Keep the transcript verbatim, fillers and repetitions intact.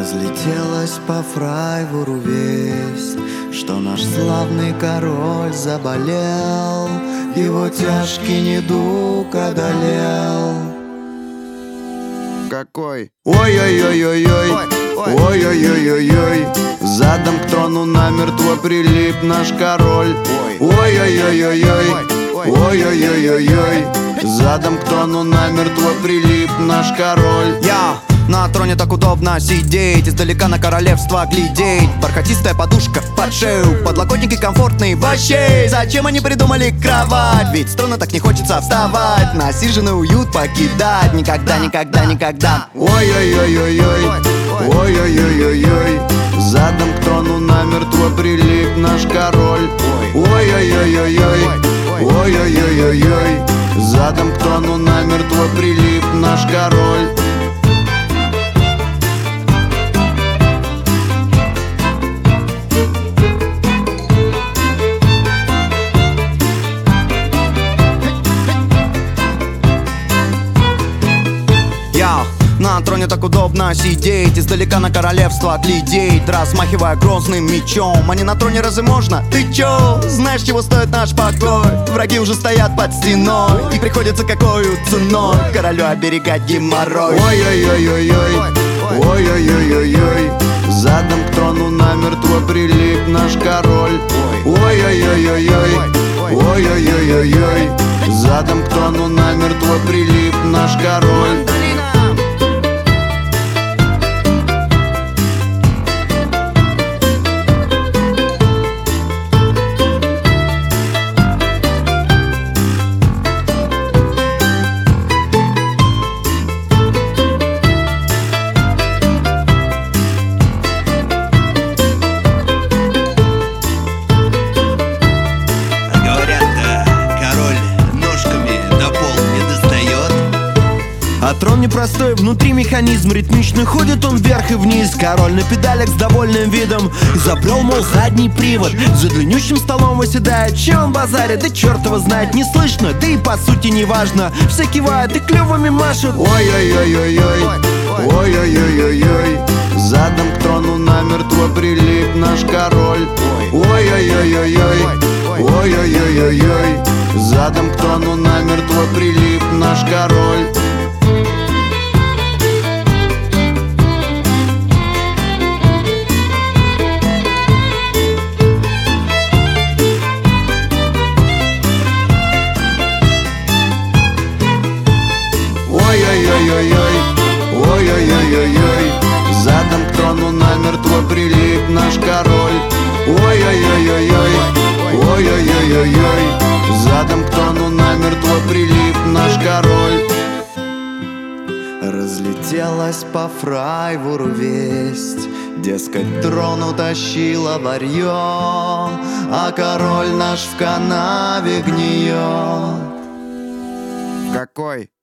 Разлетелась по Фрайбуру весть, что наш славный король заболел, его тяжкий недуг одолел. Какой? Ой-ой-ой-ой-ой, ой-ой-ой-ой-ой, задом к трону намертво прилип наш король. Ой-ой-ой-ой-ой, ой-ой-ой-ой-ой, задом к трону намертво прилип наш король. Я на троне так удобно сидеть, издалека на королевство глядеть. Бархатистая подушка под шею, подлокотники комфортные вообще. Зачем они придумали кровать? Ведь струнно так не хочется вставать, насиженный уют покидать. Никогда, никогда, никогда. Ой-ой-ой-ой-ой, ой-ой-ой-ой-ой, задом к трону намертво прилип наш король. Ой-ой-ой-ой-ой, ой-ой-ой-ой-ой, задом к трону намертво прилип наш король. Я на троне так удобно сидеть, издалека на королевство глядеть, размахивая грозным мечом. А не на троне разве можно? Ты чё? Знаешь, чего стоит наш покой? Враги уже стоят под стеной, и приходится какою ценой королю оберегать геморрой. Ой-ой-ой-ой-ой, ой-ой-ой-ой-ой, задом к трону намертво прилип наш король. Ой-ой-ой-ой-ой, ой-ой-ой-ой-ой, задом к трону намертво прилип наш король. А трон непростой, внутри механизм ритмично ходит он вверх и вниз. Король на педалях с довольным видом изобрел, мол, задний привод. За длиннющим столом выседает, чем он базарит, да черт его знает, не слышно, да и по сути не важно. Все кивают и клювами машут. Ой-ой-ой-ой-ой, ой-ой-ой-ой-ой, задом к трону намертво прилип наш король. Ой-ой-ой-ой-ой, ой-ой-ой-ой-ой, задом к трону намертво прилип наш король. Ой-ой-ой-ой-ой, ой-ой-ой-ой-ой, задом к трону намертво прилип наш король. Ой-ой-ой-ой-ой, ой-ой-ой-ой-ой, задом к трону намертво прилип наш король. Разлетелась по Фрайбуру весть, дескать, трон утащила варьё, а король наш в канаве гниет. Какой?